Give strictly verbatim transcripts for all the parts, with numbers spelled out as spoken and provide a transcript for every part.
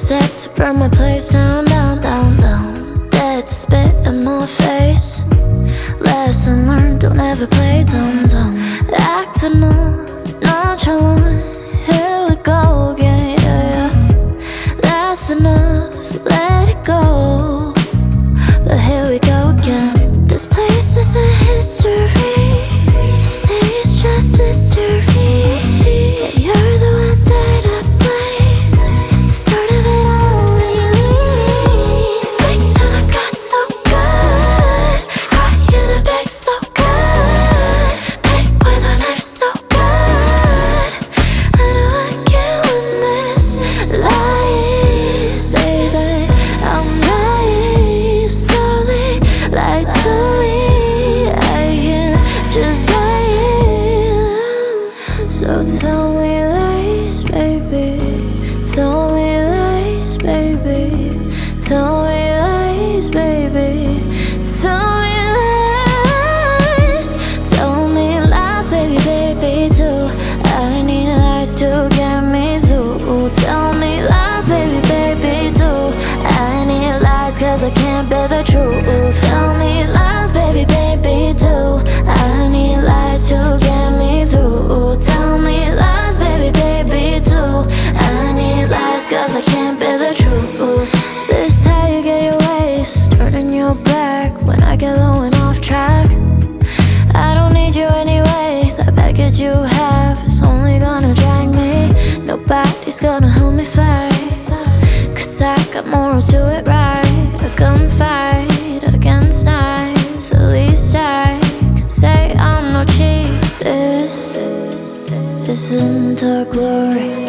set to burn my place down, down, down, down. Dead to spit in my face. Lesson learned, don't ever play dumb, dumb. Acting all nonchalant. Here we go again, yeah, yeah. That's enough, let it go. But here we go again. This place is a history. Some say it's just mystery. Yeah, you're the one that I blame. It's the start of it all, really. Sick to the gut, so good. Crying a beg, so good. Pick with a knife, so good. I know I can't win this. Lies say that I'm dying slowly. Lie to me, I can't just lie. So tell me lies, baby. Tell me lies, baby. Tell me lies, baby. Tell me lies. Tell me lies, baby, baby, do. I need lies to get me through. Tell me lies, baby, baby, do. I need lies cause I can't bear the truth. Tell me lies, baby, baby, do. I need lies to get me through. Tell me lies, baby, baby, do. I need lies cause I can't bear the truth. This how you get your ways, turning your back when I get low and off track. I don't need you anyway, that baggage you have is only gonna drag me. Nobody's gonna help me fight, cause I got morals, do it right. A gunfight against knives, at least I can say I'm no cheat. This isn't a glory,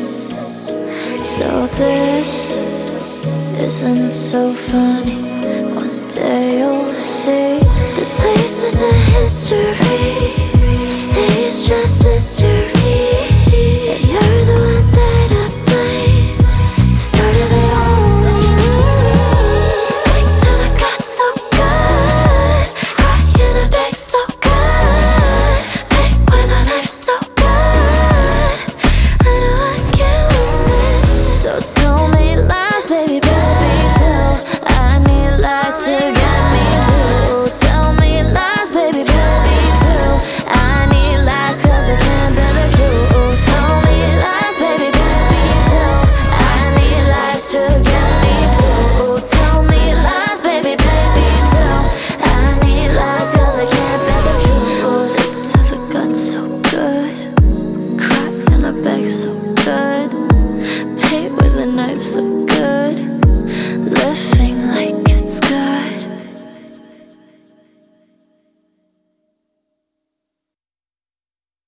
so this isn't so funny. One day you'll see this place is a history. Some say it's just mystery. Yeah, you're the one that I blame. It's the start of it all. Sick to the gut, so good. Crying a beg, so good. Pick with a knife, so good. I know I can't win this. So tell me lies, baby, baby, do. I need lies to get me through. Tell me lies, baby, baby, do. I need lies cause I can't bear the truth. Tell me lies, baby, baby, do. I need lies to get me through. Tell me lies, baby, baby, do. I need lies cause I can't bear the truth. Sick to the gut, so good. Crying a beg, so